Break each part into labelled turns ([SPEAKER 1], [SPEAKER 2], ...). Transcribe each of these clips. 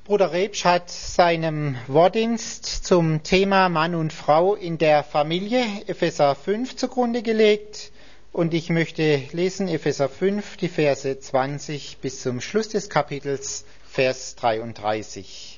[SPEAKER 1] Bruder Rebsch hat seinem Wortdienst zum Thema Mann und Frau in der Familie Epheser 5 zugrunde gelegt. Und ich möchte lesen Epheser 5, die Verse 20 bis zum Schluss des Kapitels, Vers 33.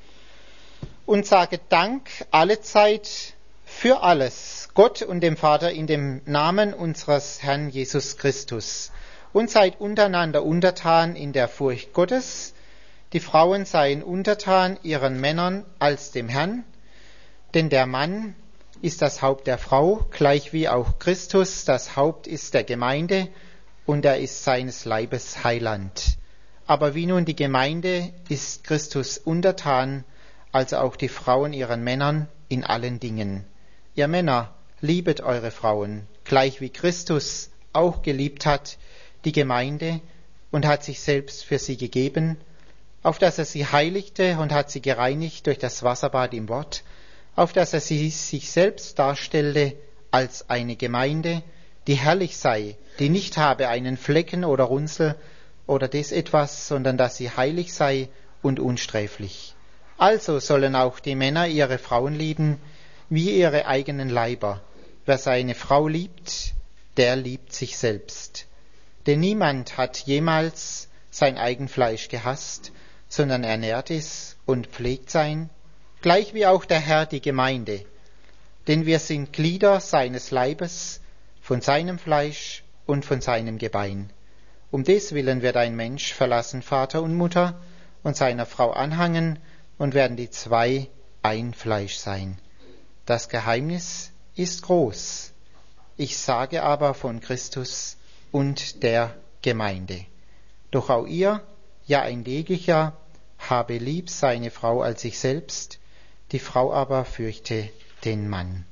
[SPEAKER 1] Und sage Dank allezeit für alles, Gott und dem Vater in dem Namen unseres Herrn Jesus Christus. Und seid untereinander untertan in der Furcht Gottes. Die Frauen seien untertan ihren Männern als dem Herrn, denn der Mann ist das Haupt der Frau, gleich wie auch Christus das Haupt ist der Gemeinde und er ist seines Leibes Heiland. Aber wie nun die Gemeinde ist Christus untertan, also auch die Frauen ihren Männern in allen Dingen. Ihr Männer, liebet eure Frauen, gleich wie Christus auch geliebt hat, die Gemeinde und hat sich selbst für sie gegeben, auf dass er sie heiligte und hat sie gereinigt durch das Wasserbad im Wort, auf dass er sie sich selbst darstellte als eine Gemeinde, die herrlich sei, die nicht habe einen Flecken oder Runzel oder des etwas, sondern dass sie heilig sei und unsträflich. Also sollen auch die Männer ihre Frauen lieben, wie ihre eigenen Leiber. Wer seine Frau liebt, der liebt sich selbst. Denn niemand hat jemals sein Eigenfleisch gehasst, sondern ernährt es und pflegt sein, gleich wie auch der Herr die Gemeinde. Denn wir sind Glieder seines Leibes, von seinem Fleisch und von seinem Gebein. Um des Willen wird ein Mensch verlassen Vater und Mutter und seiner Frau anhangen und werden die zwei ein Fleisch sein. Das Geheimnis ist groß. Ich sage aber von Christus und der Gemeinde. Doch auch ihr, ja ein jeglicher, habe lieb seine Frau als sich selbst, die Frau aber fürchte den Mann.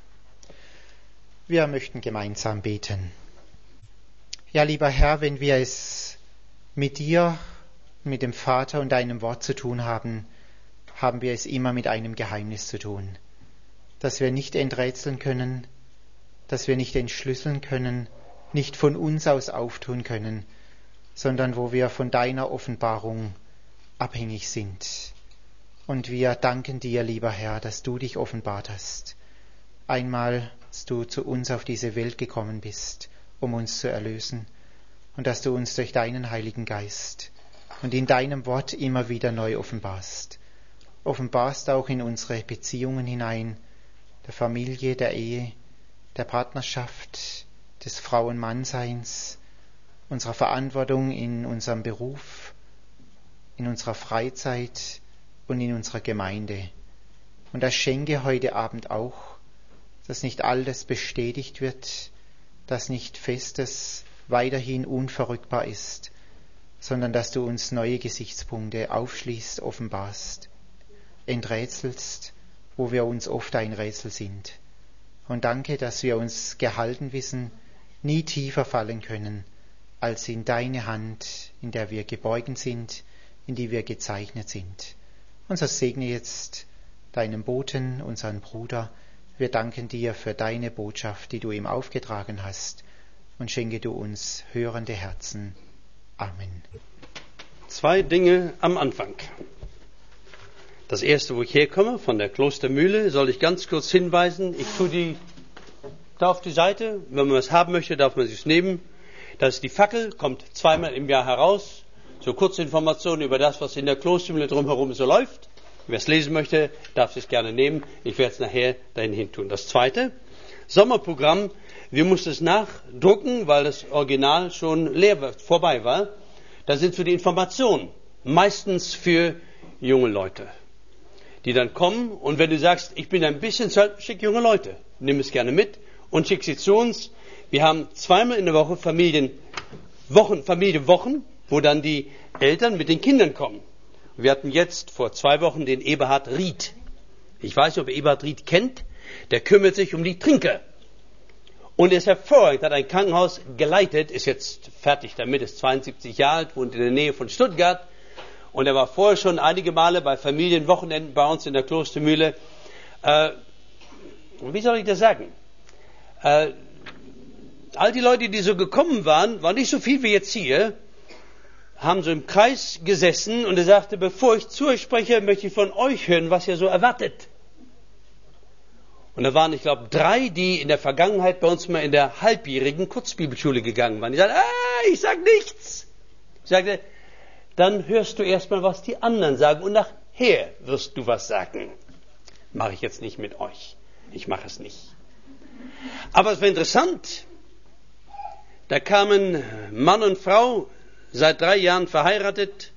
[SPEAKER 1] Wir möchten gemeinsam beten. Ja, lieber Herr, wenn wir es mit dir, mit dem Vater und deinem Wort zu tun haben, haben wir es immer mit einem Geheimnis zu tun, das wir nicht enträtseln können, das wir nicht entschlüsseln können, nicht von uns aus auftun können, sondern wo wir von deiner Offenbarung abhängig sind. Und wir danken dir, lieber Herr, dass du dich offenbart hast. Einmal, dass du zu uns auf diese Welt gekommen bist, um uns zu erlösen, und dass du uns durch deinen Heiligen Geist und in deinem Wort immer wieder neu offenbarst. Offenbarst auch in unsere Beziehungen hinein, der Familie, der Ehe, der Partnerschaft, des Frau-Mann-Seins, unserer Verantwortung in unserem Beruf, in unserer Freizeit und in unserer Gemeinde. Und das schenke heute Abend auch, dass nicht alles bestätigt wird, dass nicht Festes weiterhin unverrückbar ist, sondern dass du uns neue Gesichtspunkte aufschließt, offenbarst, enträtselst, wo wir uns oft ein Rätsel sind. Und danke, dass wir uns gehalten wissen, nie tiefer fallen können, als in deine Hand, in der wir geborgen sind, in die wir gezeichnet sind. Und so segne jetzt deinen Boten, unseren Bruder. Wir danken dir für deine Botschaft, die du ihm aufgetragen hast, und schenke du uns hörende Herzen. Amen.
[SPEAKER 2] Zwei Dinge am Anfang. Das erste, wo ich herkomme, von der Klostermühle, soll ich ganz kurz hinweisen. Ich tue da auf die Seite. Wenn man was haben möchte, darf man es nehmen. Das ist die Fackel, kommt zweimal im Jahr heraus. So kurze Informationen über das, was in der Klostermühle drumherum so läuft. Wer es lesen möchte, darf es gerne nehmen. Ich werde es nachher dahin hin tun. Das zweite, Sommerprogramm. Wir mussten es nachdrucken, weil das Original schon vorbei war. Da sind so die Informationen. Meistens für junge Leute, die dann kommen. Und wenn du sagst, ich bin ein bisschen zu alt, schick junge Leute. Nimm es gerne mit und schick sie zu uns. Wir haben zweimal in der Woche Familienwochen, wo dann die Eltern mit den Kindern kommen. Wir hatten jetzt vor 2 Wochen den Eberhard Ried. Ich weiß nicht, ob ihr Eberhard Ried kennt. Der kümmert sich um die Trinker. Und er ist hervorragend, hat ein Krankenhaus geleitet, ist jetzt fertig damit, ist 72 Jahre alt, wohnt in der Nähe von Stuttgart. Und er war vorher schon einige Male bei Familienwochenenden bei uns in der Klostermühle. Wie soll ich das sagen? All die Leute, die so gekommen waren nicht so viel wie jetzt hier. haben so im Kreis gesessen und er sagte, bevor ich zu euch spreche, möchte ich von euch hören, was ihr so erwartet. Und da waren, ich glaube, 3, die in der Vergangenheit bei uns mal in der halbjährigen Kurzbibelschule gegangen waren. Die sagten, ich sag nichts. Ich sagte, dann hörst du erstmal, was die anderen sagen und nachher wirst du was sagen. Mache ich jetzt nicht mit euch. Ich mache es nicht. Aber es war interessant. Da kamen Mann und Frau, seit 3 Jahren verheiratet,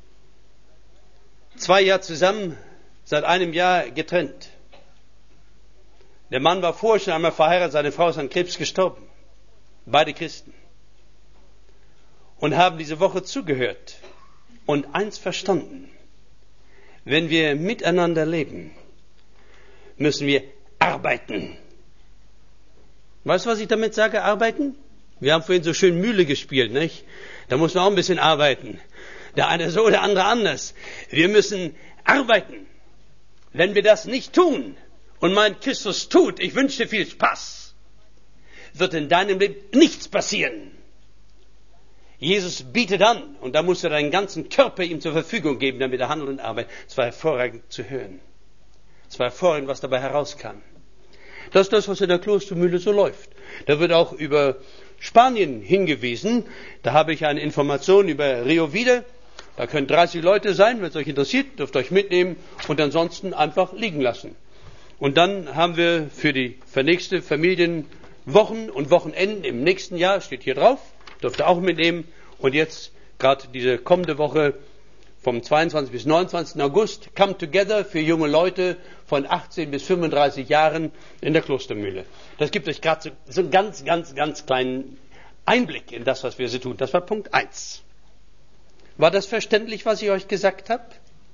[SPEAKER 2] 2 Jahre zusammen, seit 1 Jahr getrennt. Der Mann war vorher schon einmal verheiratet, seine Frau ist an Krebs gestorben. Beide Christen. Und haben diese Woche zugehört und eins verstanden. Wenn wir miteinander leben, müssen wir arbeiten. Weißt du, was ich damit sage, arbeiten? Wir haben vorhin so schön Mühle gespielt, nicht? Da muss man auch ein bisschen arbeiten. Der eine so, der andere anders. Wir müssen arbeiten. Wenn wir das nicht tun und mein Christus tut, ich wünsche dir viel Spaß, wird in deinem Leben nichts passieren. Jesus bietet an und da musst du deinen ganzen Körper ihm zur Verfügung geben, damit er handelt und arbeitet. Es war hervorragend zu hören. Es war hervorragend, was dabei herauskam. Das ist das, was in der Klostermühle so läuft. Da wird auch über Spanien hingewiesen. Da habe ich eine Information über Rio Vida. Da können 30 Leute sein, wenn es euch interessiert, dürft ihr euch mitnehmen und ansonsten einfach liegen lassen. Und dann haben wir für die nächste Familienwochen und Wochenenden im nächsten Jahr, steht hier drauf, dürft ihr auch mitnehmen. Und jetzt gerade diese kommende Woche vom 22. bis 29. August, Come Together für junge Leute von 18 bis 35 Jahren in der Klostermühle. Das gibt euch gerade so einen ganz, ganz, ganz kleinen Einblick in das, was wir so tun. Das war Punkt 1. War das verständlich, was ich euch gesagt habe?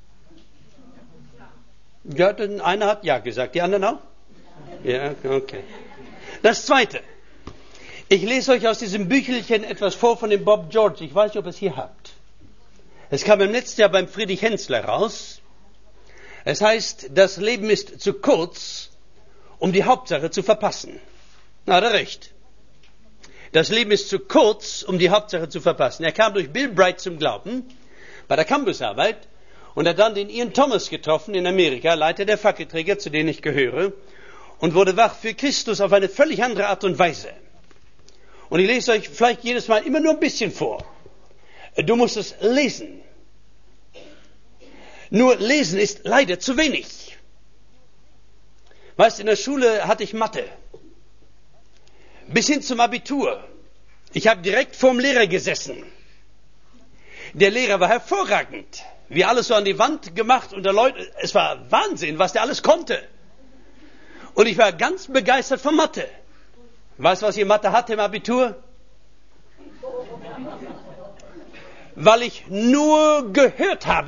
[SPEAKER 2] Ja, denn einer hat ja gesagt, die anderen auch? Ja, okay. Das Zweite. Ich lese euch aus diesem Büchelchen etwas vor von dem Bob George. Ich weiß nicht, ob ihr es hier habt. Es kam im letzten Jahr beim Friedrich Hensler raus. Es heißt, das Leben ist zu kurz, um die Hauptsache zu verpassen. Na, hat er recht. Das Leben ist zu kurz, um die Hauptsache zu verpassen. Er kam durch Bill Bright zum Glauben, bei der Campusarbeit, und hat dann den Ian Thomas getroffen in Amerika, Leiter der Fackelträger, zu denen ich gehöre, und wurde wach für Christus auf eine völlig andere Art und Weise. Und ich lese euch vielleicht jedes Mal immer nur ein bisschen vor. Du musst es lesen. Nur lesen ist leider zu wenig. Weißt, in der Schule hatte ich Mathe. Bis hin zum Abitur. Ich habe direkt vorm Lehrer gesessen. Der Lehrer war hervorragend. Wir alles so an die Wand gemacht und der Leute, es war Wahnsinn, was der alles konnte. Und ich war ganz begeistert von Mathe. Weißt du, was ich Mathe hatte im Abitur? Weil ich nur gehört habe.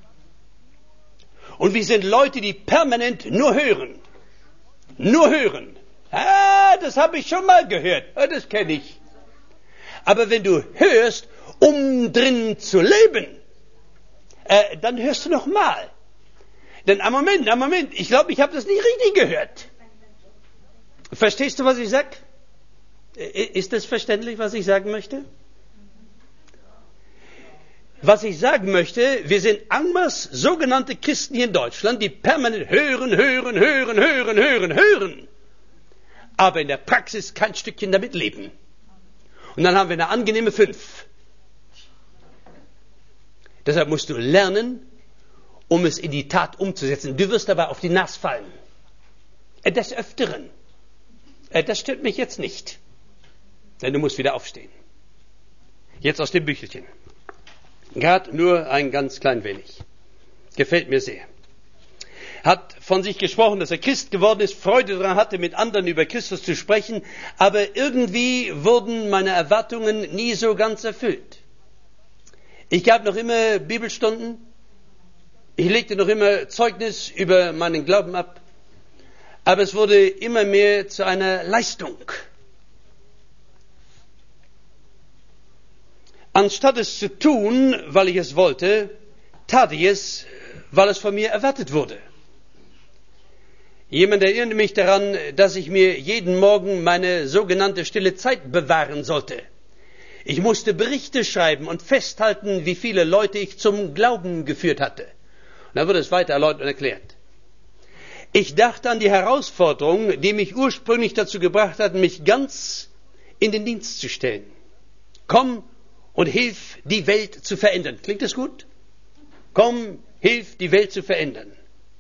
[SPEAKER 2] Und wir sind Leute, die permanent nur hören. Nur hören. Das habe ich schon mal gehört. Das kenne ich. Aber wenn du hörst, um drin zu leben, dann hörst du noch mal. Denn am Moment, ich glaube, ich habe das nicht richtig gehört. Verstehst du, was ich sage? Ist das verständlich, was ich sagen möchte? Was ich sagen möchte, wir sind angmas sogenannte Christen hier in Deutschland, die permanent hören. Aber in der Praxis kein Stückchen damit leben. Und dann haben wir eine angenehme 5. Deshalb musst du lernen, um es in die Tat umzusetzen. Du wirst dabei auf die Nase fallen. Des Öfteren. Das stört mich jetzt nicht. Denn du musst wieder aufstehen. Jetzt aus dem Büchelchen. Gerade nur ein ganz klein wenig. Gefällt mir sehr. Hat von sich gesprochen, dass er Christ geworden ist, Freude daran hatte, mit anderen über Christus zu sprechen, aber irgendwie wurden meine Erwartungen nie so ganz erfüllt. Ich gab noch immer Bibelstunden, ich legte noch immer Zeugnis über meinen Glauben ab, aber es wurde immer mehr zu einer Leistung. Anstatt es zu tun, weil ich es wollte, tat ich es, weil es von mir erwartet wurde. Jemand erinnerte mich daran, dass ich mir jeden Morgen meine sogenannte stille Zeit bewahren sollte. Ich musste Berichte schreiben und festhalten, wie viele Leute ich zum Glauben geführt hatte. Und dann wird es weiter erläutert und erklärt. Ich dachte an die Herausforderung, die mich ursprünglich dazu gebracht hat, mich ganz in den Dienst zu stellen. Komm und hilf, die Welt zu verändern. Klingt das gut? Komm, hilf, die Welt zu verändern.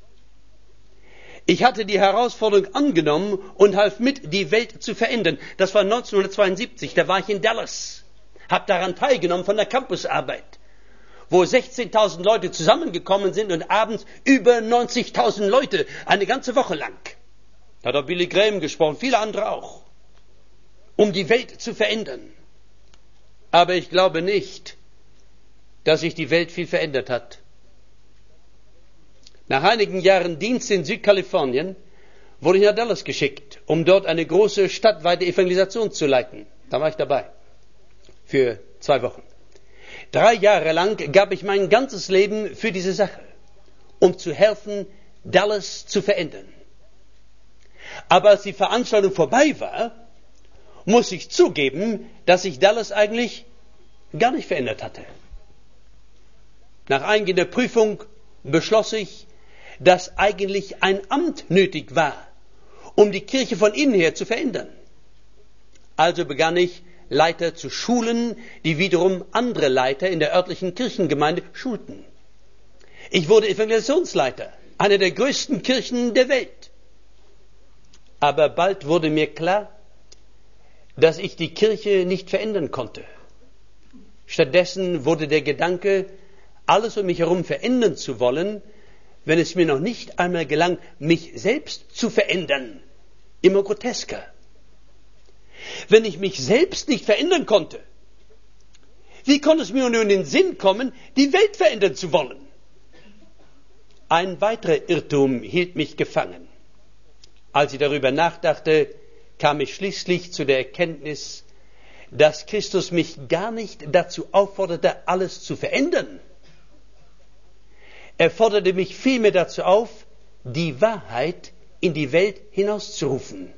[SPEAKER 2] Ich hatte die Herausforderung angenommen und half mit, die Welt zu verändern. Das war 1972, da war ich in Dallas. Hab daran teilgenommen von der Campusarbeit, wo 16.000 Leute zusammengekommen sind und abends über 90.000 Leute, eine ganze Woche lang. Da hat auch Billy Graham gesprochen, viele andere auch, um die Welt zu verändern. Aber ich glaube nicht, dass sich die Welt viel verändert hat. Nach einigen Jahren Dienst in Südkalifornien wurde ich nach Dallas geschickt, um dort eine große stadtweite Evangelisation zu leiten. Da war ich dabei. Für 2 Wochen. 3 Jahre lang gab ich mein ganzes Leben für diese Sache, um zu helfen, Dallas zu verändern. Aber als die Veranstaltung vorbei war, muss ich zugeben, dass sich Dallas eigentlich gar nicht verändert hatte. Nach eingehender Prüfung beschloss ich, dass eigentlich ein Amt nötig war, um die Kirche von innen her zu verändern. Also begann ich, Leiter zu schulen, die wiederum andere Leiter in der örtlichen Kirchengemeinde schulten. Ich wurde Evangelisationsleiter einer der größten Kirchen der Welt. Aber bald wurde mir klar, dass ich die Kirche nicht verändern konnte. Stattdessen wurde der Gedanke, alles um mich herum verändern zu wollen, wenn es mir noch nicht einmal gelang, mich selbst zu verändern, immer grotesker. Wenn ich mich selbst nicht verändern konnte, wie konnte es mir nur in den Sinn kommen, die Welt verändern zu wollen? Ein weiterer Irrtum hielt mich gefangen. Als ich darüber nachdachte, kam ich schließlich zu der Erkenntnis, dass Christus mich gar nicht dazu aufforderte, alles zu verändern. Er forderte mich vielmehr dazu auf, die Wahrheit in die Welt hinauszurufen.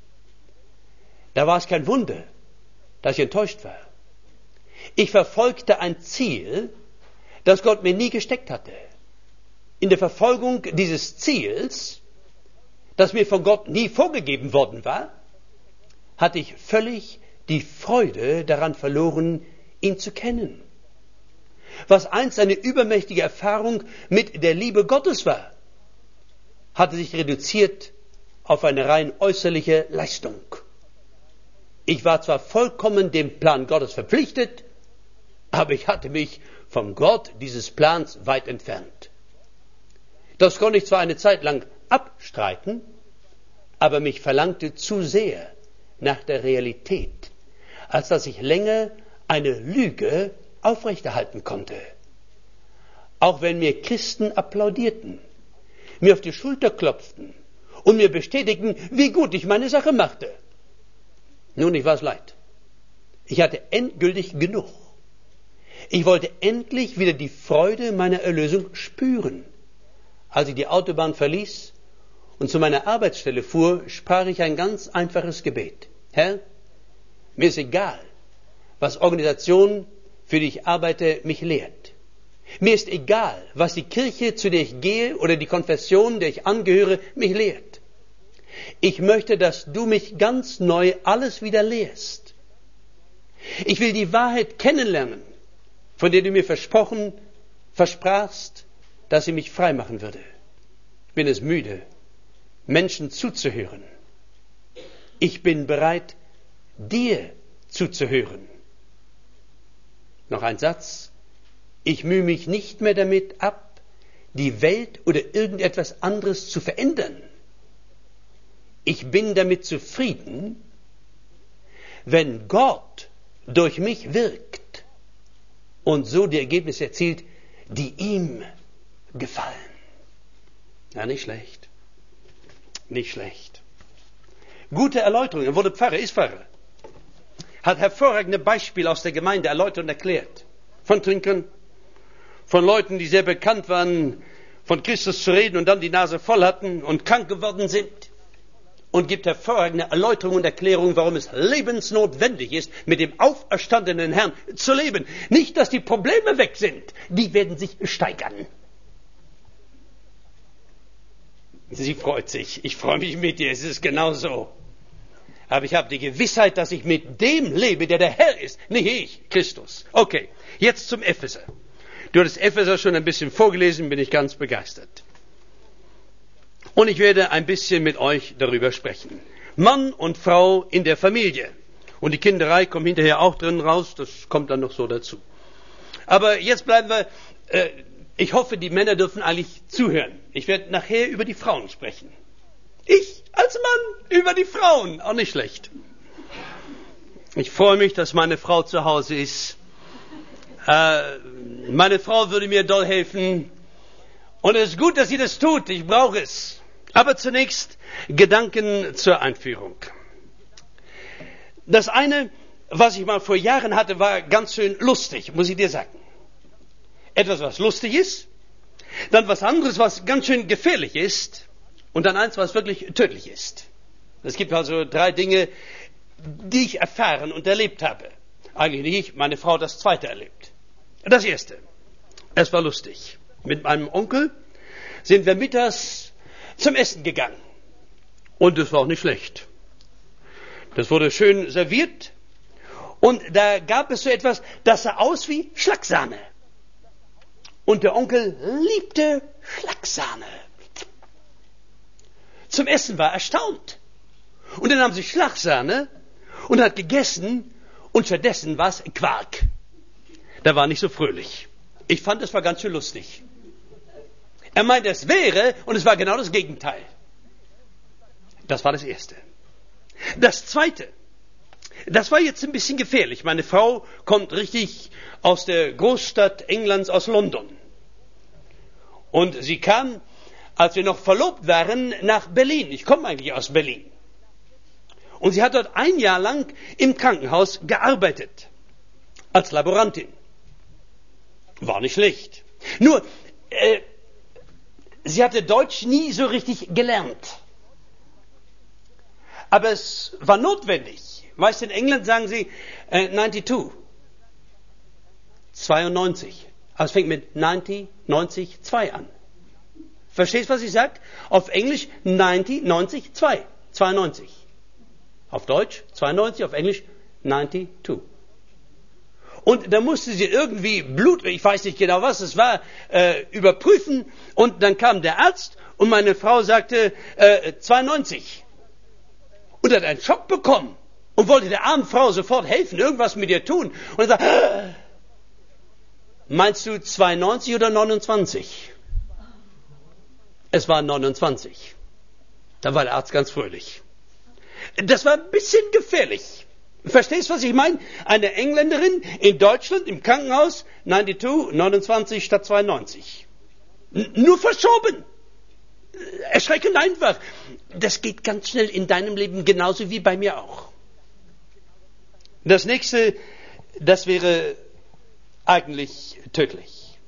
[SPEAKER 2] Da war es kein Wunder, dass ich enttäuscht war. Ich verfolgte ein Ziel, das Gott mir nie gesteckt hatte. In der Verfolgung dieses Ziels, das mir von Gott nie vorgegeben worden war, hatte ich völlig die Freude daran verloren, ihn zu kennen. Was einst eine übermächtige Erfahrung mit der Liebe Gottes war, hatte sich reduziert auf eine rein äußerliche Leistung. Ich war zwar vollkommen dem Plan Gottes verpflichtet, aber ich hatte mich vom Gott dieses Plans weit entfernt. Das konnte ich zwar eine Zeit lang abstreiten, aber mich verlangte zu sehr nach der Realität, als dass ich länger eine Lüge aufrechterhalten konnte. Auch wenn mir Christen applaudierten, mir auf die Schulter klopften und mir bestätigten, wie gut ich meine Sache machte. Nun, ich war es leid. Ich hatte endgültig genug. Ich wollte endlich wieder die Freude meiner Erlösung spüren. Als ich die Autobahn verließ und zu meiner Arbeitsstelle fuhr, sprach ich ein ganz einfaches Gebet. Herr, mir ist egal, was Organisation, für die ich arbeite, mich lehrt. Mir ist egal, was die Kirche, zu der ich gehe, oder die Konfession, der ich angehöre, mich lehrt. Ich möchte, dass du mich ganz neu alles wieder lehrst. Ich will die Wahrheit kennenlernen, von der du mir versprachst, dass sie mich frei machen würde. Ich bin es müde, Menschen zuzuhören. Ich bin bereit, dir zuzuhören. Noch ein Satz. Ich mühe mich nicht mehr damit ab, die Welt oder irgendetwas anderes zu verändern. Ich bin damit zufrieden, wenn Gott durch mich wirkt und so die Ergebnisse erzielt, die ihm gefallen. Ja, nicht schlecht. Nicht schlecht. Gute Erläuterung. Er wurde Pfarrer, ist Pfarrer. Hat hervorragende Beispiele aus der Gemeinde erläutert und erklärt. Von Trinkern, von Leuten, die sehr bekannt waren, von Christus zu reden und dann die Nase voll hatten und krank geworden sind. und gibt hervorragende Erläuterungen und Erklärungen, warum es lebensnotwendig ist, mit dem auferstandenen Herrn zu leben. Nicht, dass die Probleme weg sind, die werden sich steigern. Sie freut sich. Ich freue mich mit ihr. Es ist genau so. Aber ich habe die Gewissheit, dass ich mit dem lebe, der Herr ist. Nicht ich, Christus. Okay, jetzt zum Epheser. Du hattest Epheser schon ein bisschen vorgelesen, bin ich ganz begeistert. Und ich werde ein bisschen mit euch darüber sprechen. Mann und Frau in der Familie. Und die Kinderei kommt hinterher auch drin raus, das kommt dann noch so dazu. Aber jetzt bleiben wir, ich hoffe, die Männer dürfen eigentlich zuhören. Ich werde nachher über die Frauen sprechen. Ich als Mann über die Frauen, auch nicht schlecht. Ich freue mich, dass meine Frau zu Hause ist. Meine Frau würde mir doll helfen. Und es ist gut, dass sie das tut. Ich brauche es. Aber zunächst Gedanken zur Einführung. Das eine, was ich mal vor Jahren hatte, war ganz schön lustig, muss ich dir sagen. Etwas, was lustig ist, dann was anderes, was ganz schön gefährlich ist, und dann eins, was wirklich tödlich ist. Es gibt also 3 Dinge, die ich erfahren und erlebt habe. Eigentlich nicht ich, meine Frau hat das zweite erlebt. Das erste, es war lustig. Mit meinem Onkel sind wir mittags zum Essen gegangen. Und es war auch nicht schlecht. Das wurde schön serviert. Und da gab es so etwas, das sah aus wie Schlagsahne. Und der Onkel liebte Schlagsahne. Zum Essen war er erstaunt. Und dann nahm sie Schlagsahne und hat gegessen und stattdessen war es Quark. Der war nicht so fröhlich. Ich fand, es war ganz schön lustig. Er meinte, es wäre und es war genau das Gegenteil. Das war das Erste. Das Zweite, das war jetzt ein bisschen gefährlich. Meine Frau kommt richtig aus der Großstadt Englands, aus London. Und sie kam, als wir noch verlobt waren, nach Berlin. Ich komme eigentlich aus Berlin. Und sie hat dort 1 Jahr lang im Krankenhaus gearbeitet. Als Laborantin. War nicht schlecht. Nur, sie hatte Deutsch nie so richtig gelernt. Aber es war notwendig. Weißt du, in England sagen sie 92. 92. Also es fängt mit 90, 90, 2 an. Verstehst du, was ich sage? Auf Englisch 90, 90, 2. 92. Auf Deutsch 92, auf Englisch 92. Und da musste sie irgendwie Blut, ich weiß nicht genau was es war, überprüfen. Und dann kam der Arzt und meine Frau sagte 92. Und hat einen Schock bekommen und wollte der armen Frau sofort helfen, irgendwas mit ihr tun. Und er sagt, meinst du 92 oder 29? Es war 29. Da war der Arzt ganz fröhlich. Das war ein bisschen gefährlich. Verstehst du, was ich meine? Eine Engländerin in Deutschland im Krankenhaus, 92, 29 statt 92. Nur verschoben. Erschreckend einfach. Das geht ganz schnell in deinem Leben genauso wie bei mir auch. Das nächste, das wäre eigentlich tödlich.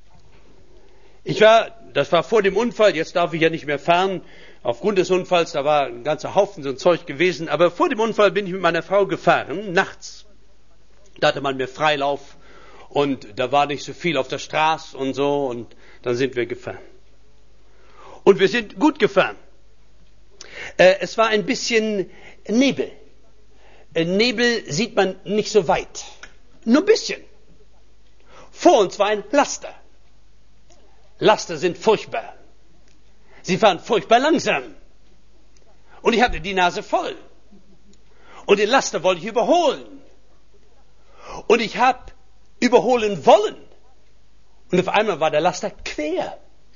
[SPEAKER 2] Das war vor dem Unfall, jetzt darf ich ja nicht mehr fahren. Aufgrund des Unfalls, da war ein ganzer Haufen so ein Zeug gewesen. Aber vor dem Unfall bin ich mit meiner Frau gefahren, nachts. Da hatte man mehr Freilauf und da war nicht so viel auf der Straße und so. Und dann sind wir gefahren. Und wir sind gut gefahren. Es war ein bisschen Nebel. Nebel sieht man nicht so weit. Nur ein bisschen. Vor uns war ein Laster. Laster sind furchtbar. Sie fahren furchtbar langsam. Und ich hatte die Nase voll. Und den Laster wollte ich überholen. Und ich habe überholen wollen. Und auf einmal war der Laster quer.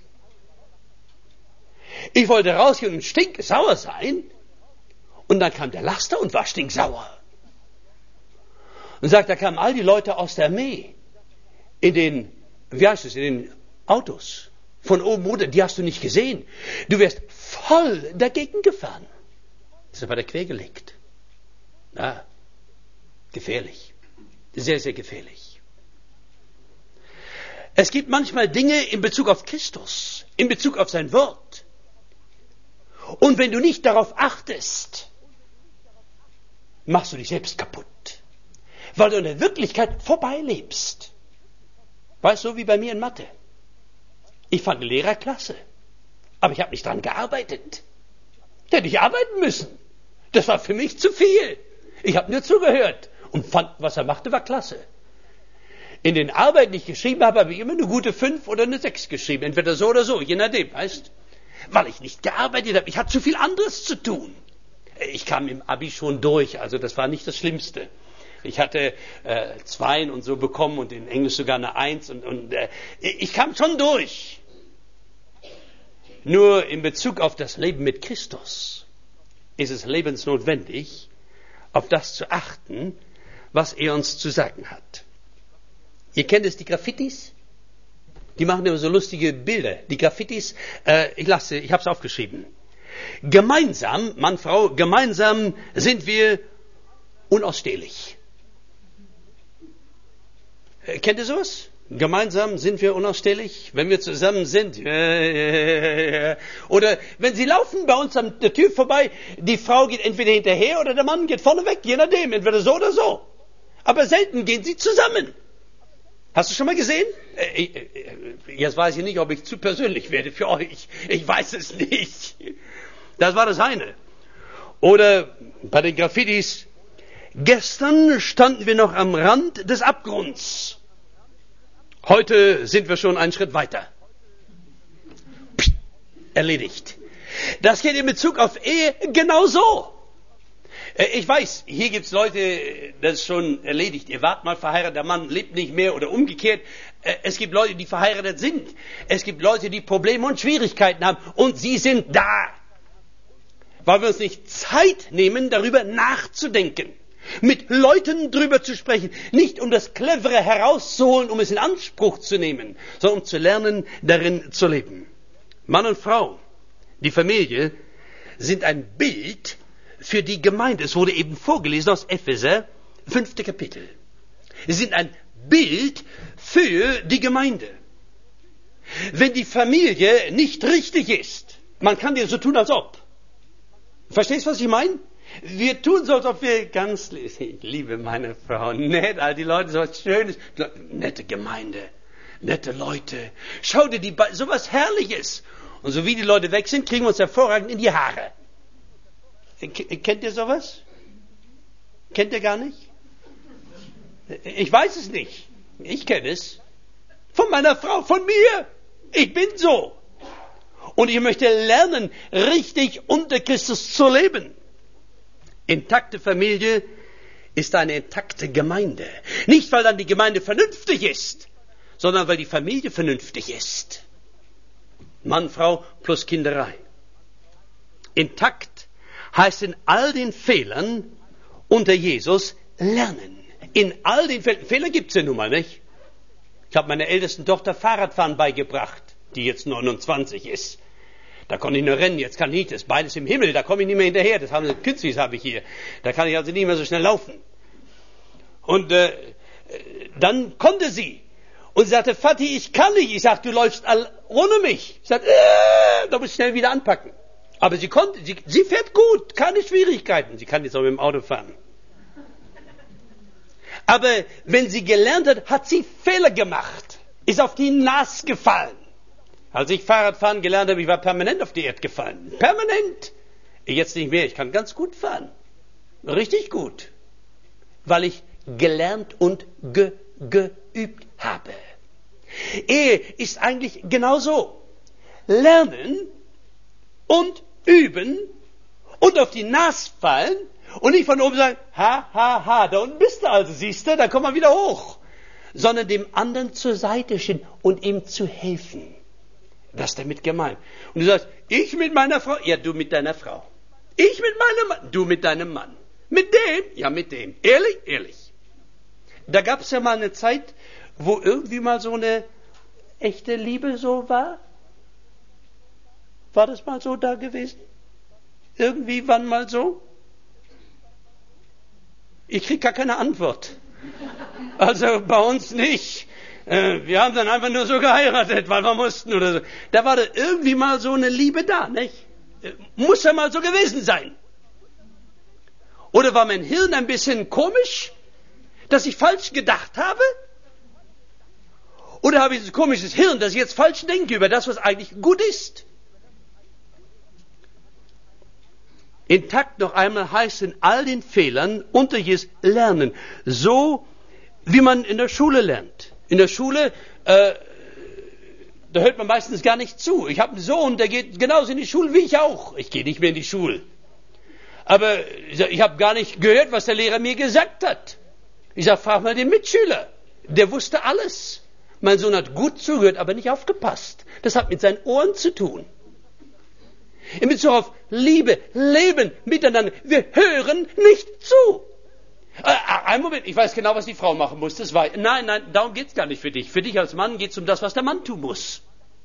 [SPEAKER 2] Ich wollte rausgehen und stinksauer sein. Und dann kam der Laster und war stinksauer. Und sagt, da kamen all die Leute aus der Armee in den Autos. Von oben runter, die hast du nicht gesehen. Du wärst voll dagegen gefahren. Das war der quergelegt. Ja, gefährlich. Sehr, sehr gefährlich. Es gibt manchmal Dinge in Bezug auf Christus, in Bezug auf sein Wort. Und wenn du nicht darauf achtest, machst du dich selbst kaputt, weil du in der Wirklichkeit vorbeilebst. Weißt du, wie bei mir in Mathe. Ich fand den Lehrer klasse, aber ich habe nicht dran gearbeitet. Da hätte ich arbeiten müssen. Das war für mich zu viel. Ich habe nur zugehört und fand, was er machte, war klasse. In den Arbeiten, die ich geschrieben habe, habe ich immer eine gute 5 oder eine 6 geschrieben. Entweder so oder so, je nachdem, weißt? Weil ich nicht gearbeitet habe. Ich hatte zu viel anderes zu tun. Ich kam im Abi schon durch, also das war nicht das Schlimmste. Ich hatte 2 und so bekommen und in Englisch sogar eine 1 und ich kam schon durch. Nur in Bezug auf das Leben mit Christus ist es lebensnotwendig, auf das zu achten, was er uns zu sagen hat. Ihr kennt es, die Graffitis? Die machen immer so lustige Bilder. Die Graffitis, ich habe es aufgeschrieben. Gemeinsam, Mann, Frau, gemeinsam sind wir unausstehlich. Kennt ihr sowas? Gemeinsam sind wir unausstehlich, wenn wir zusammen sind. Oder wenn sie laufen bei uns an der Tür vorbei, die Frau geht entweder hinterher oder der Mann geht vorne weg, je nachdem, entweder so oder so. Aber selten gehen sie zusammen. Hast du schon mal gesehen? Jetzt weiß ich nicht, ob ich zu persönlich werde für euch. Ich weiß es nicht. Das war das eine. Oder bei den Graffitis. Gestern standen wir noch am Rand des Abgrunds. Heute sind wir schon einen Schritt weiter. Psst, erledigt. Das geht in Bezug auf Ehe genauso. Ich weiß, hier gibt's Leute, das ist schon erledigt. Ihr wart mal verheiratet, der Mann lebt nicht mehr oder umgekehrt. Es gibt Leute, die verheiratet sind. Es gibt Leute, die Probleme und Schwierigkeiten haben. Und sie sind da. Weil wir uns nicht Zeit nehmen, darüber nachzudenken. Mit Leuten drüber zu sprechen. Nicht um das Clevere herauszuholen, um es in Anspruch zu nehmen, sondern um zu lernen, darin zu leben. Mann und Frau, die Familie, sind ein Bild für die Gemeinde. Es wurde eben vorgelesen aus Epheser, 5. Kapitel. Sie sind ein Bild für die Gemeinde. Wenn die Familie nicht richtig ist, man kann dir so tun, als ob. Verstehst du, was ich meine? Wir tun so, als ob wir ganz, ich liebe meine Frau, nett, all die Leute, so was Schönes, nette Gemeinde, nette Leute. Schau dir so was Herrliches. Und so wie die Leute weg sind, kriegen wir uns hervorragend in die Haare. Kennt ihr sowas? Kennt ihr gar nicht? Ich weiß es nicht. Ich kenne es. Von meiner Frau, von mir. Ich bin so. Und ich möchte lernen, richtig unter Christus zu leben. Intakte Familie ist eine intakte Gemeinde. Nicht, weil dann die Gemeinde vernünftig ist, sondern weil die Familie vernünftig ist. Mann, Frau plus Kinderei. Intakt heißt in all den Fehlern unter Jesus lernen. In all den Fehlern. Fehler gibt es ja nun mal nicht. Ich habe meiner ältesten Tochter Fahrradfahren beigebracht, die jetzt 29 ist. Da konnte ich nur rennen, jetzt kann ich nicht. Das ist beides im Himmel, da komme ich nicht mehr hinterher. Das haben Künstliches habe ich hier. Da kann ich also nicht mehr so schnell laufen. Und dann konnte sie. Und sie sagte, Vati, ich kann nicht. Ich sagte, du läufst ohne mich. Ich sagte, da muss ich schnell wieder anpacken. Aber sie konnte, sie fährt gut, keine Schwierigkeiten. Sie kann jetzt auch mit dem Auto fahren. Aber wenn sie gelernt hat, hat sie Fehler gemacht. Ist auf die Nase gefallen. Als ich Fahrradfahren gelernt habe, ich war permanent auf die Erde gefallen. Permanent. Jetzt nicht mehr. Ich kann ganz gut fahren. Richtig gut. Weil ich gelernt und geübt habe. Ehe ist eigentlich genauso. Lernen und üben und auf die Nase fallen und nicht von oben sagen, ha, da unten bist du also, siehst du, da komm mal wieder hoch. Sondern dem anderen zur Seite stehen und ihm zu helfen. Das ist damit gemeint. Und du sagst, ich mit meiner Frau, ja, du mit deiner Frau. Ich mit meinem Mann, du mit deinem Mann. Mit dem, ja, mit dem. Ehrlich, ehrlich. Da gab es ja mal eine Zeit, wo irgendwie mal so eine echte Liebe so war. War das mal so da gewesen? Irgendwie, wann mal so? Ich krieg gar keine Antwort. Also bei uns nicht. Wir haben dann einfach nur so geheiratet, weil wir mussten oder so. Da war da irgendwie mal so eine Liebe da, nicht? muss ja mal so gewesen sein. Oder war mein Hirn ein bisschen komisch, dass ich falsch gedacht habe? Oder habe ich ein komisches Hirn, dass ich jetzt falsch denke über das, was eigentlich gut ist? Intakt noch einmal heißt in all den Fehlern Unterricht lernen. So, wie man in der Schule lernt. In der Schule, da hört man meistens gar nicht zu. Ich habe einen Sohn, der geht genauso in die Schule wie ich auch. Ich gehe nicht mehr in die Schule. Aber ich habe gar nicht gehört, was der Lehrer mir gesagt hat. Ich sage, frag mal den Mitschüler. Der wusste alles. Mein Sohn hat gut zugehört, aber nicht aufgepasst. Das hat mit seinen Ohren zu tun. In Bezug auf Liebe, Leben, Miteinander. Wir hören nicht zu. Einen Moment, ich weiß genau, was die Frau machen muss. Nein, darum geht es gar nicht für dich. Für dich als Mann geht es um das, was der Mann tun muss.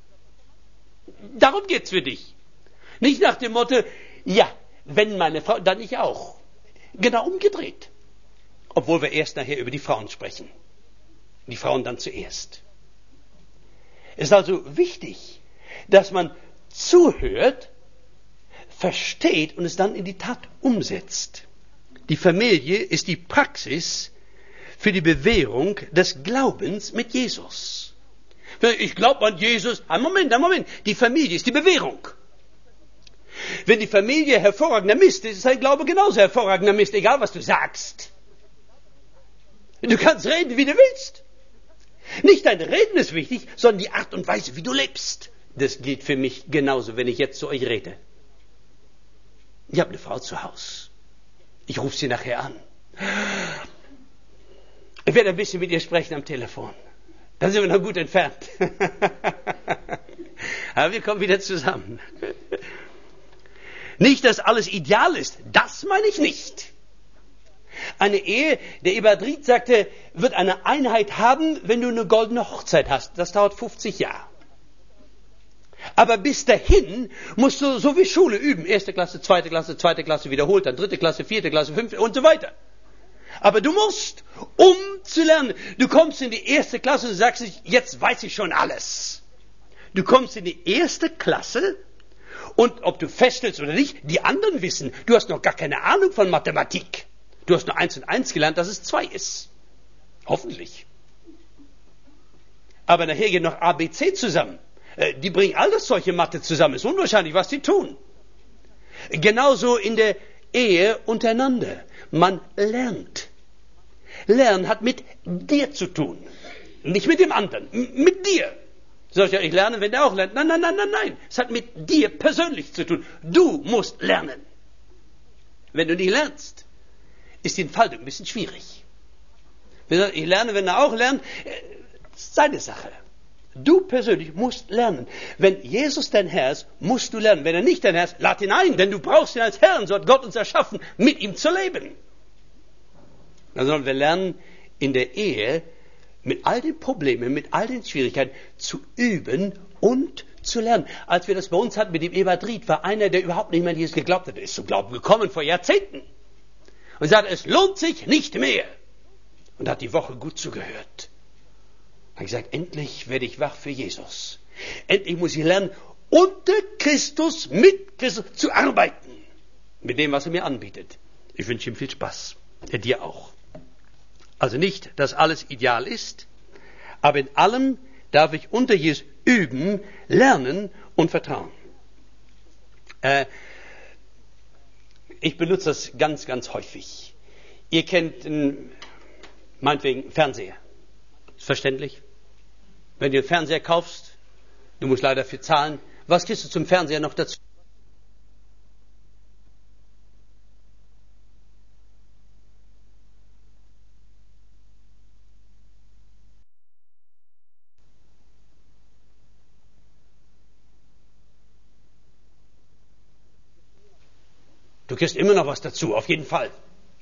[SPEAKER 2] Darum geht es für dich. Nicht nach dem Motto, ja, wenn meine Frau, dann ich auch. Genau umgedreht. Obwohl wir erst nachher über die Frauen sprechen. Die Frauen dann zuerst. Es ist also wichtig, dass man zuhört, versteht und es dann in die Tat umsetzt. Die Familie ist die Praxis für die Bewährung des Glaubens mit Jesus. Ich glaube an Jesus. Ein Moment. Die Familie ist die Bewährung. Wenn die Familie hervorragender Mist ist, ist dein Glaube genauso hervorragender Mist, egal was du sagst. Du kannst reden, wie du willst. Nicht dein Reden ist wichtig, sondern die Art und Weise, wie du lebst. Das gilt für mich genauso, wenn ich jetzt zu euch rede. Ich habe eine Frau zu Hause. Ich rufe sie nachher an. Ich werde ein bisschen mit ihr sprechen am Telefon. Dann sind wir noch gut entfernt. Aber wir kommen wieder zusammen. Nicht, dass alles ideal ist. Das meine ich nicht. Eine Ehe, der Ibadrit sagte, wird eine Einheit haben, wenn du eine goldene Hochzeit hast. Das dauert 50 Jahre. Aber bis dahin musst du so wie Schule üben. 1. Klasse, 2. Klasse wiederholt, dann 3. Klasse, 4. Klasse, 5. und so weiter. Aber du musst, um zu lernen. Du kommst in die 1. Klasse und sagst, jetzt weiß ich schon alles. Du kommst in die 1. Klasse und ob du feststellst oder nicht, die anderen wissen, du hast noch gar keine Ahnung von Mathematik. Du hast nur 1 und 1 gelernt, dass es 2 ist. Hoffentlich. Aber nachher geht noch A, B, C zusammen. Die bringen alles solche Mathe zusammen. Es ist unwahrscheinlich, was die tun. Genauso in der Ehe untereinander. Man lernt. Lernen hat mit dir zu tun. Nicht mit dem anderen. Mit dir. Soll ich ja nicht lernen, wenn der auch lernt? Nein. Es hat mit dir persönlich zu tun. Du musst lernen. Wenn du nicht lernst, ist die Entfaltung ein bisschen schwierig. Ich lerne, wenn er auch lernt, seine Sache. Du persönlich musst lernen. Wenn Jesus dein Herr ist, musst du lernen. Wenn er nicht dein Herr ist, lad ihn ein, denn du brauchst ihn als Herrn. So hat Gott uns erschaffen, mit ihm zu leben. Dann sollen wir lernen, in der Ehe mit all den Problemen, mit all den Schwierigkeiten zu üben und zu lernen. Als wir das bei uns hatten mit dem Ibadrit, war einer, der überhaupt nicht mehr an Jesus geglaubt hat. Er ist zum Glauben gekommen vor Jahrzehnten. Und sagte, es lohnt sich nicht mehr. Und hat die Woche gut zugehört. Er hat gesagt, endlich werde ich wach für Jesus. Endlich muss ich lernen, unter Christus, mit Christus zu arbeiten. Mit dem, was er mir anbietet. Ich wünsche ihm viel Spaß. Dir auch. Also nicht, dass alles ideal ist, aber in allem darf ich unter Jesus üben, lernen und vertrauen. Ich benutze das ganz, ganz häufig. Ihr kennt meinetwegen Fernseher. Ist verständlich? Wenn du einen Fernseher kaufst, du musst leider dafür zahlen, was kriegst du zum Fernseher noch dazu? Du kriegst immer noch was dazu, auf jeden Fall.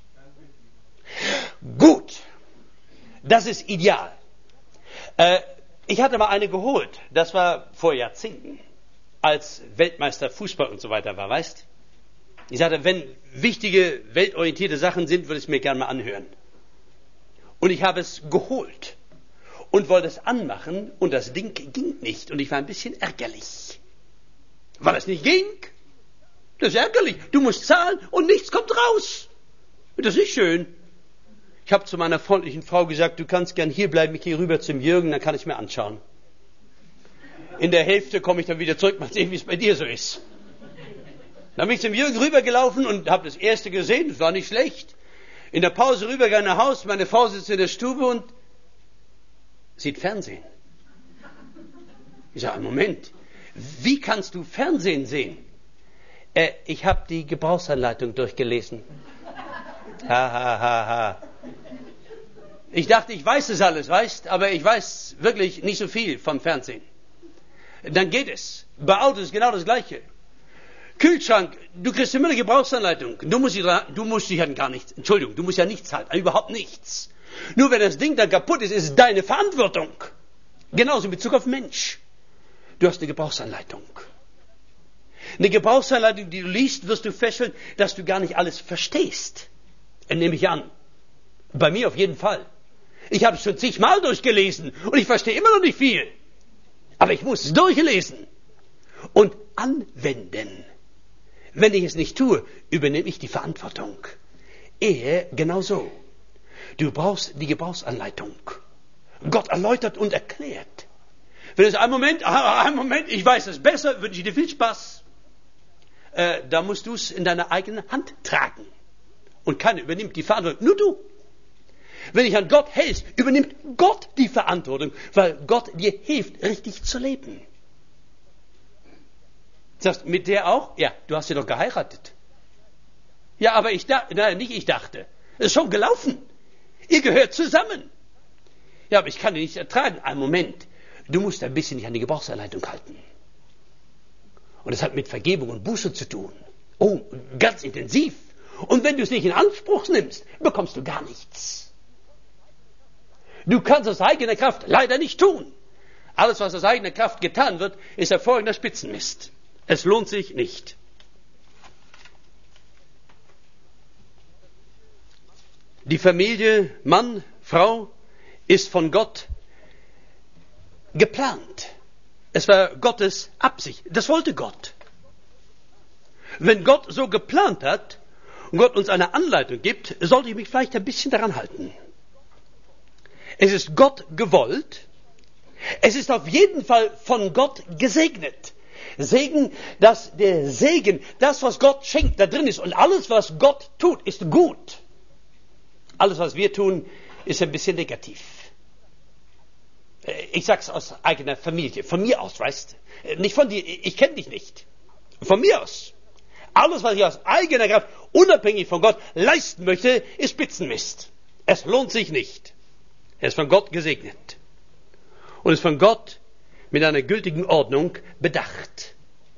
[SPEAKER 2] Gut, das ist ideal. Ich hatte mal eine geholt, das war vor Jahrzehnten, als Weltmeister Fußball und so weiter war, weißt? Ich sagte, wenn wichtige, weltorientierte Sachen sind, würde ich es mir gerne mal anhören. Und ich habe es geholt und wollte es anmachen und das Ding ging nicht und ich war ein bisschen ärgerlich. Weil es nicht ging, Das ist ärgerlich. Du musst zahlen und nichts kommt raus. Das ist nicht schön. Ich habe zu meiner freundlichen Frau gesagt, du kannst gern hier bleiben, ich gehe rüber zum Jürgen, dann kann ich mir anschauen. In der Hälfte komme ich dann wieder zurück, mal sehen, wie es bei dir so ist. Dann bin ich zum Jürgen rübergelaufen und habe das erste gesehen, das war nicht schlecht. In der Pause rübergegangen nach Haus, meine Frau sitzt in der Stube und sieht Fernsehen. Ich sage, Moment, wie kannst du Fernsehen sehen? Ich habe die Gebrauchsanleitung durchgelesen. Ha, ha, ha, ha. Ich dachte, ich weiß es alles, weißt, aber ich weiß wirklich nicht so viel vom Fernsehen. Dann geht es. Bei Autos ist genau das Gleiche. Kühlschrank, du kriegst immer eine Gebrauchsanleitung. Du musst ja gar nichts, Entschuldigung, du musst ja nichts halten, überhaupt nichts. Nur wenn das Ding dann kaputt ist, ist es deine Verantwortung. Genauso in Bezug auf Mensch. Du hast eine Gebrauchsanleitung. Eine Gebrauchsanleitung, die du liest, wirst du feststellen, dass du gar nicht alles verstehst. Nehme ich an. Bei mir auf jeden Fall. Ich habe es schon zigmal durchgelesen und ich verstehe immer noch nicht viel. Aber ich muss es durchlesen und anwenden. Wenn ich es nicht tue, übernehme ich die Verantwortung. Ehe genauso. Du brauchst die Gebrauchsanleitung. Gott erläutert und erklärt. Wenn es einen Moment, ich weiß es besser, wünsche ich dir viel Spaß. Da musst du es in deiner eigenen Hand tragen. Und keiner übernimmt die Verantwortung, nur du. Wenn dich an Gott hältst, übernimmt Gott die Verantwortung, weil Gott dir hilft, richtig zu leben. Sagst mit der auch? Ja, du hast sie doch geheiratet. Ja, aber nicht ich dachte. Es ist schon gelaufen. Ihr gehört zusammen. Ja, aber ich kann die nicht ertragen. Einen Moment. Du musst ein bisschen nicht an die Gebrauchsanleitung halten. Und das hat mit Vergebung und Buße zu tun. Oh, ganz intensiv. Und wenn du es nicht in Anspruch nimmst, bekommst du gar nichts. Du kannst aus eigener Kraft leider nicht tun. Alles, was aus eigener Kraft getan wird, ist hervorragender Spitzenmist. Es lohnt sich nicht. Die Familie, Mann, Frau, ist von Gott geplant. Es war Gottes Absicht. Das wollte Gott. Wenn Gott so geplant hat und Gott uns eine Anleitung gibt, sollte ich mich vielleicht ein bisschen daran halten. Es ist Gott gewollt. Es ist auf jeden Fall von Gott gesegnet. Segen, dass der Segen, das, was Gott schenkt, da drin ist. Und alles, was Gott tut, ist gut. Alles, was wir tun, ist ein bisschen negativ. Ich sag's aus eigener Familie, von mir aus, weißt du? Nicht von dir, ich kenne dich nicht. Von mir aus. Alles, was ich aus eigener Kraft, unabhängig von Gott, leisten möchte, ist Spitzenmist. Es lohnt sich nicht. Er ist von Gott gesegnet. Und ist von Gott mit einer gültigen Ordnung bedacht.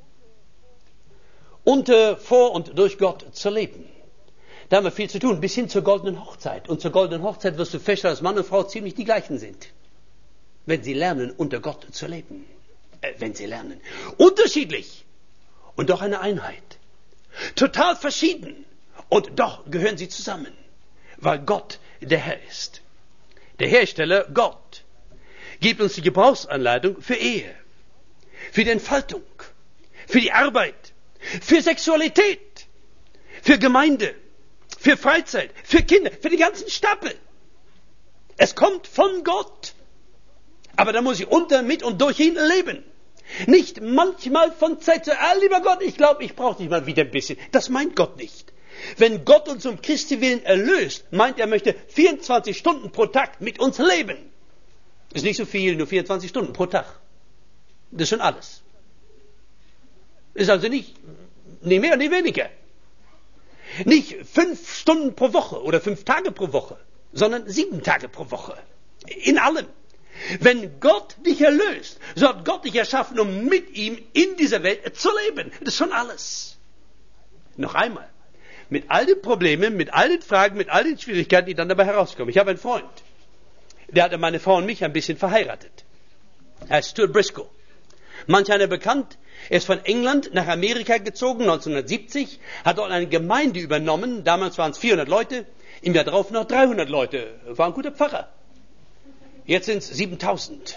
[SPEAKER 2] Vor und durch Gott zu leben. Da haben wir viel zu tun, bis hin zur goldenen Hochzeit. Und zur goldenen Hochzeit wirst du feststellen, dass Mann und Frau ziemlich die gleichen sind. Wenn sie lernen, unter Gott zu leben. Wenn sie lernen. Unterschiedlich. Und doch eine Einheit. Total verschieden. Und doch gehören sie zusammen. Weil Gott der Herr ist. Der Hersteller, Gott, gibt uns die Gebrauchsanleitung für Ehe. Für die Entfaltung. Für die Arbeit. Für Sexualität. Für Gemeinde. Für Freizeit. Für Kinder. Für den ganzen Stapel. Es kommt von Gott. Aber da muss ich mit und durch ihn leben. Nicht manchmal von Zeit zu Zeit, lieber Gott, ich glaube, ich brauche dich mal wieder ein bisschen. Das meint Gott nicht. Wenn Gott uns um Christi willen erlöst, meint er möchte 24 Stunden pro Tag mit uns leben. Ist nicht so viel, nur 24 Stunden pro Tag. Das ist schon alles. Ist also nicht mehr, nicht weniger. Nicht 5 Stunden pro Woche oder 5 Tage pro Woche, sondern 7 Tage pro Woche. In allem. Wenn Gott dich erlöst, so hat Gott dich erschaffen, um mit ihm in dieser Welt zu leben. Das ist schon alles. Noch einmal. Mit all den Problemen, mit all den Fragen, mit all den Schwierigkeiten, die dann dabei herauskommen. Ich habe einen Freund, der hatte meine Frau und mich ein bisschen verheiratet. Er heißt Stuart Briscoe. Manch einer bekannt. Er ist von England nach Amerika gezogen, 1970, hat dort eine Gemeinde übernommen. Damals waren es 400 Leute, im Jahr darauf noch 300 Leute. War ein guter Pfarrer. Jetzt sind es 7000.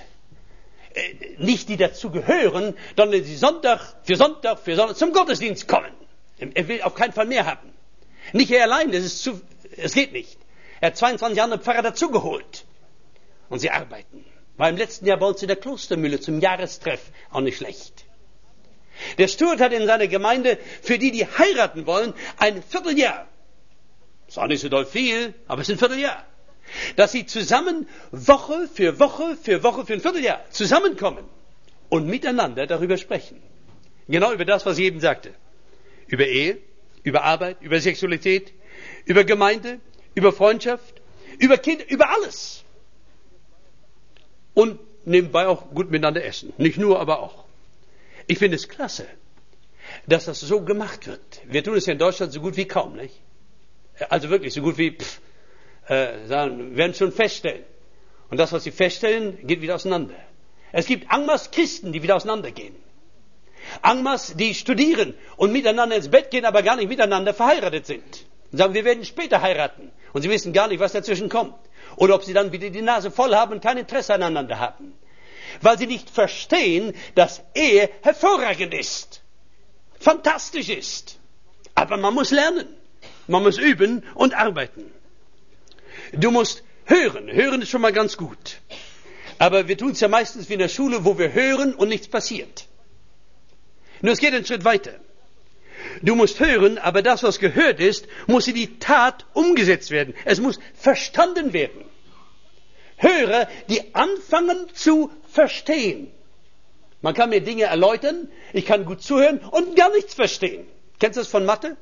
[SPEAKER 2] Nicht die dazu gehören, sondern die Sonntag für Sonntag zum Gottesdienst kommen. Er will auf keinen Fall mehr haben. Nicht er allein, es geht nicht. Er hat 22 andere Pfarrer dazugeholt. Und sie arbeiten. War im letzten Jahr bei uns in der Klostermühle zum Jahrestreff auch nicht schlecht. Der Stuart hat in seiner Gemeinde für die heiraten wollen, ein Vierteljahr. Ist auch nicht so doll viel, aber es ist ein Vierteljahr. Dass sie zusammen Woche für Woche für ein Vierteljahr zusammenkommen und miteinander darüber sprechen. Genau über das, was ich eben sagte. Über Ehe, über Arbeit, über Sexualität, über Gemeinde, über Freundschaft, über Kinder, über alles. Und nebenbei auch gut miteinander essen. Nicht nur, aber auch. Ich finde es klasse, dass das so gemacht wird. Wir tun es ja in Deutschland so gut wie kaum, nicht? Also wirklich so gut wie, wir werden schon feststellen. Und das, was sie feststellen, geht wieder auseinander. Es gibt Angmas Christen, die wieder auseinandergehen. Angmas, die studieren und miteinander ins Bett gehen, aber gar nicht miteinander verheiratet sind. Und sagen, wir werden später heiraten. Und sie wissen gar nicht, was dazwischen kommt. Oder ob sie dann wieder die Nase voll haben und kein Interesse aneinander haben. Weil sie nicht verstehen, dass Ehe hervorragend ist. Fantastisch ist. Aber man muss lernen. Man muss üben und arbeiten. Du musst hören. Hören ist schon mal ganz gut. Aber wir tun es ja meistens wie in der Schule, wo wir hören und nichts passiert. Nur es geht einen Schritt weiter. Du musst hören, aber das, was gehört ist, muss in die Tat umgesetzt werden. Es muss verstanden werden. Hörer, die anfangen zu verstehen. Man kann mir Dinge erläutern, ich kann gut zuhören und gar nichts verstehen. Kennst du das von Mathe?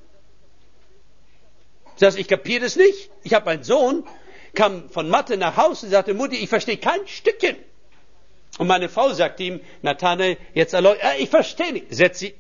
[SPEAKER 2] Das heißt, ich kapiere das nicht. Ich habe einen Sohn, kam von Mathe nach Hause und sagte, Mutti, ich verstehe kein Stückchen. Und meine Frau sagte ihm, Nathanael, jetzt erläutert, ich verstehe nicht.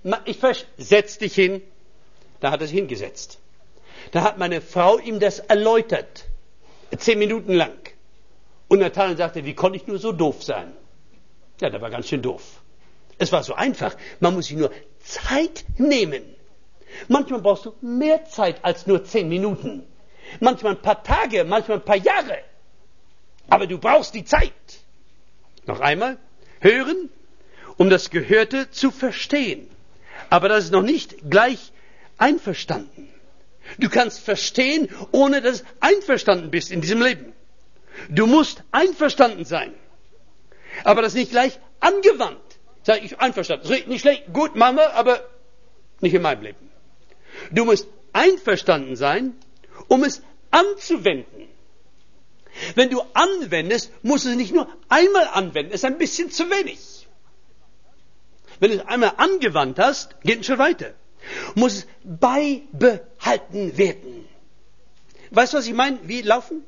[SPEAKER 2] Setz dich hin. Da hat er sich hingesetzt. Da hat meine Frau ihm das erläutert. 10 Minuten lang. Und Nathanael sagte, wie konnte ich nur so doof sein? Ja, der war ganz schön doof. Es war so einfach. Man muss sich nur Zeit nehmen. Manchmal brauchst du mehr Zeit als nur 10 Minuten. Manchmal ein paar Tage, manchmal ein paar Jahre. Aber du brauchst die Zeit. Noch einmal, hören, um das Gehörte zu verstehen. Aber das ist noch nicht gleich einverstanden. Du kannst verstehen, ohne dass du einverstanden bist in diesem Leben. Du musst einverstanden sein. Aber das ist nicht gleich angewandt. Sag ich einverstanden. Das ist nicht schlecht, gut, machen wir, aber nicht in meinem Leben. Du musst einverstanden sein, um es anzuwenden. Wenn du anwendest, musst du es nicht nur einmal anwenden. Das ist ein bisschen zu wenig. Wenn du es einmal angewandt hast, geht es schon weiter. Muss es beibehalten werden. Weißt du, was ich meine? Wie laufen?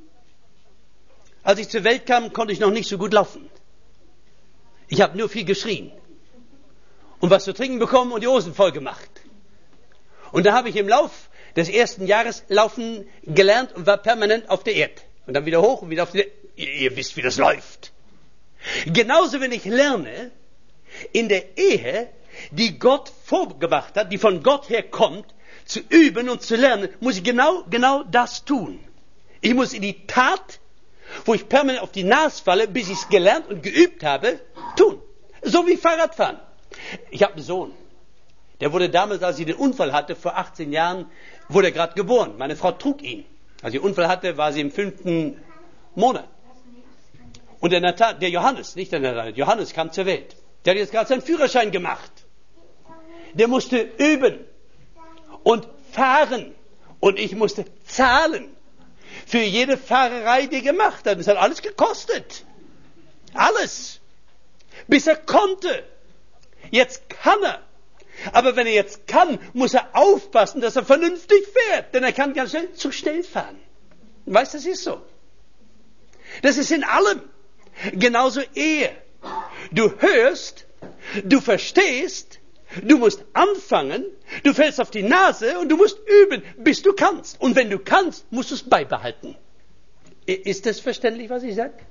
[SPEAKER 2] Als ich zur Welt kam, konnte ich noch nicht so gut laufen. Ich habe nur viel geschrien. Und was zu trinken bekommen und die Hosen voll gemacht. Und da habe ich im Lauf des ersten Jahres laufen gelernt und war permanent auf der Erde. Und dann wieder hoch und wieder auf die Erde. Ihr wisst, wie das läuft. Genauso, wenn ich lerne, in der Ehe, die Gott vorgemacht hat, die von Gott her kommt, zu üben und zu lernen, muss ich genau das tun. Ich muss in die Tat, wo ich permanent auf die Nase falle, bis ich es gelernt und geübt habe, tun. So wie Fahrradfahren. Ich habe einen Sohn. Der wurde damals, als ich den Unfall hatte, vor 18 Jahren, wurde er gerade geboren. Meine Frau trug ihn. Als ich den Unfall hatte, war sie im 5. Monat. Und der Johannes, nicht der Nathanael, Johannes kam zur Welt. Der hat jetzt gerade seinen Führerschein gemacht. Der musste üben und fahren. Und ich musste zahlen für jede Fahrerei, die er gemacht hat. Das hat alles gekostet. Alles. Bis er konnte. Jetzt kann er. Aber wenn er jetzt kann, muss er aufpassen, dass er vernünftig fährt. Denn er kann ganz schnell zu schnell fahren. Weißt du, das ist so. Das ist in allem. Genauso Ehe. Du hörst, du verstehst, du musst anfangen, du fällst auf die Nase und du musst üben, bis du kannst. Und wenn du kannst, musst du es beibehalten. Ist das verständlich, was ich sage?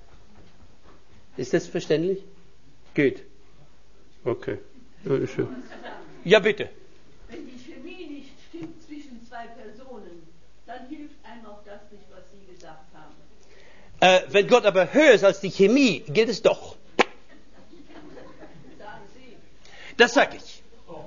[SPEAKER 2] Ist das verständlich? Geht. Okay. Ja, schön. Ja, bitte.
[SPEAKER 3] Wenn die Chemie nicht stimmt zwischen zwei Personen, dann hilft einem auch das nicht, was Sie gesagt haben.
[SPEAKER 2] Wenn Gott aber höher ist als die Chemie, gilt es doch.
[SPEAKER 3] Sagen Sie.
[SPEAKER 2] Das sage ich.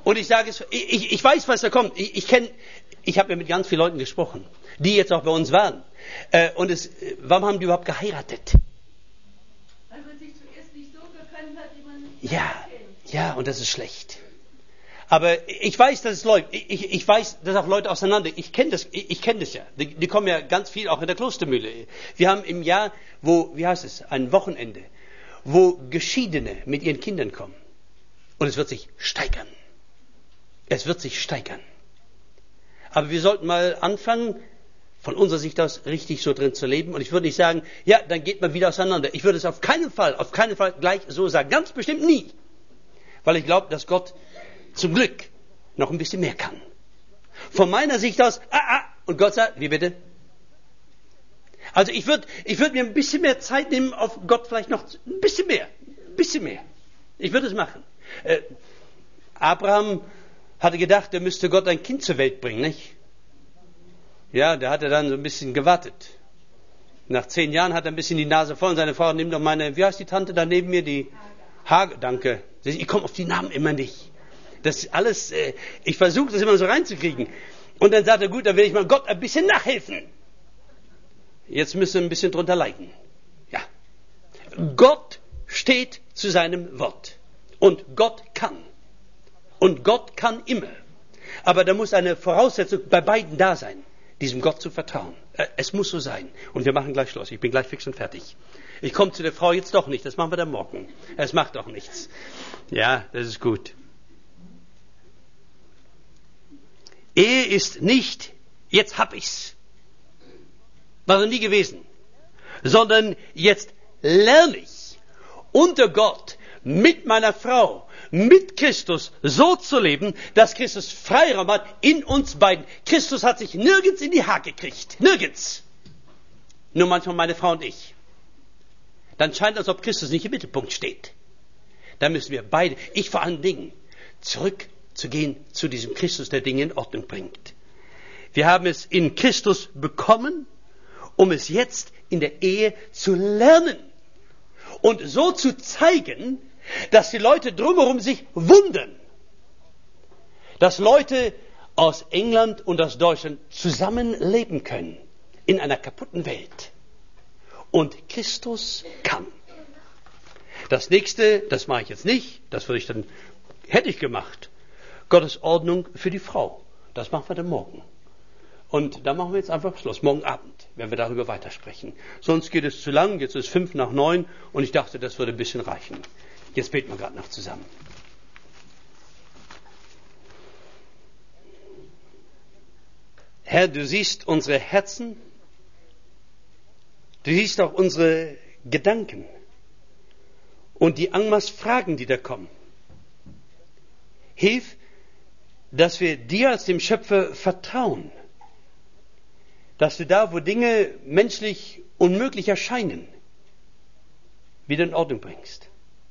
[SPEAKER 2] Und ich sage es, ich weiß, was da kommt. Ich habe ja mit ganz vielen Leuten gesprochen, die jetzt auch bei uns waren. Warum haben die überhaupt geheiratet?
[SPEAKER 3] Weil man sich zuerst nicht so gekannt hat, wie man sich kennt.
[SPEAKER 2] Ja, und das ist schlecht. Aber ich weiß, dass es läuft. Ich weiß, dass auch Leute auseinander. Ich kenne das ja. Die kommen ja ganz viel auch in der Klostermühle. Wir haben im Jahr, ein Wochenende, wo Geschiedene mit ihren Kindern kommen. Und es wird sich steigern. Es wird sich steigern. Aber wir sollten mal anfangen, von unserer Sicht aus richtig so drin zu leben. Und ich würde nicht sagen, ja, dann geht man wieder auseinander. Ich würde es auf keinen Fall gleich so sagen. Ganz bestimmt nie. Weil ich glaube, dass Gott zum Glück noch ein bisschen mehr kann. Von meiner Sicht aus, und Gott sagt, wie bitte? Also ich würde mir ein bisschen mehr Zeit nehmen, auf Gott vielleicht noch ein bisschen mehr. Ich würde es machen. Abraham hatte gedacht, er müsste Gott ein Kind zur Welt bringen, nicht? Ja, da hat er dann so ein bisschen gewartet. Nach 10 Jahren hat er ein bisschen die Nase voll und seine Frau nimmt doch wie heißt die Tante da neben mir? Die Hagar, danke. Ich komme auf die Namen immer nicht. Das ist alles, ich versuche das immer so reinzukriegen. Und dann sagt er, gut, dann will ich mal Gott ein bisschen nachhelfen. Jetzt müssen wir ein bisschen drunter leiden. Ja. Gott steht zu seinem Wort. Und Gott kann. Und Gott kann immer. Aber da muss eine Voraussetzung bei beiden da sein, diesem Gott zu vertrauen. Es muss so sein. Und wir machen gleich Schluss. Ich bin gleich fix und fertig. Ich komme zu der Frau jetzt doch nicht. Das machen wir dann morgen. Es macht doch nichts. Ja, das ist gut. Ehe ist nicht, jetzt hab ich's. War noch nie gewesen. Sondern jetzt lerne ich unter Gott mit meiner Frau, mit Christus so zu leben, dass Christus Freiraum hat in uns beiden. Christus hat sich nirgends in die Haare gekriegt. Nirgends. Nur manchmal meine Frau und ich. Dann scheint, als ob Christus nicht im Mittelpunkt steht. Dann müssen wir beide, ich vor allen Dingen, zurückzugehen zu diesem Christus, der Dinge in Ordnung bringt. Wir haben es in Christus bekommen, um es jetzt in der Ehe zu lernen. Und so zu zeigen, dass die Leute drumherum sich wundern. Dass Leute aus England und aus Deutschland zusammenleben können. In einer kaputten Welt. Und Christus kann. Das nächste, das mache ich jetzt nicht. Hätte ich gemacht. Gottes Ordnung für die Frau. Das machen wir dann morgen. Und da machen wir jetzt einfach Schluss. Morgen Abend, wenn wir darüber weitersprechen. Sonst geht es zu lang. Jetzt ist 8:05 und ich dachte, das würde ein bisschen reichen. Jetzt beten wir gerade noch zusammen. Herr, du siehst unsere Herzen. Du siehst auch unsere Gedanken. Und die Angmas Fragen, die da kommen. Hilf, dass wir dir als dem Schöpfer vertrauen. Dass du da, wo Dinge menschlich unmöglich erscheinen, wieder in Ordnung bringst.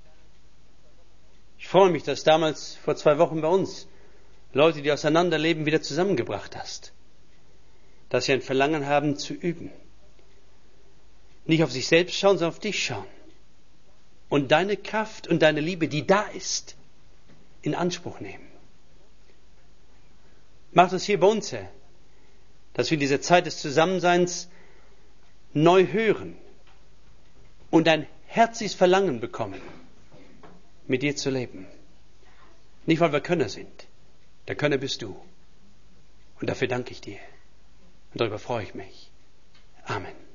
[SPEAKER 2] Ich freue mich, dass damals vor 2 Wochen bei uns Leute, die auseinanderleben, wieder zusammengebracht hast. Dass sie ein Verlangen haben zu üben. Nicht auf sich selbst schauen, sondern auf dich schauen. Und deine Kraft und deine Liebe, die da ist, in Anspruch nehmen. Mach das hier bei uns, Herr. Dass wir in dieser Zeit des Zusammenseins neu hören und ein herzliches Verlangen bekommen, mit dir zu leben. Nicht, weil wir Könner sind. Der Könner bist du. Und dafür danke ich dir. Und darüber freue ich mich. Amen.